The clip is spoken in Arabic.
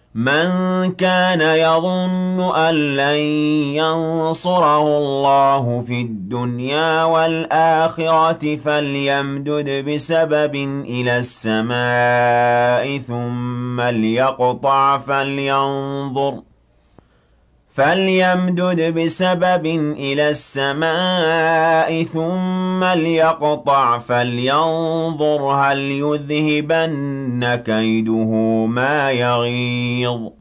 مَن كَانَ يَظُنُّ أَن لَّن يَنصُرَهُ اللَّهُ فِي الدُّنْيَا وَالْآخِرَةِ فَلْيَمْدُدْ بِسَبَبٍ إِلَى السَّمَاءِ ثُمَّ لْيَقْطَعْ فَلْيَنظُرْ هَلْ يُذْهِبَنَّ كَيْدُهُ مَا يَغِيظُ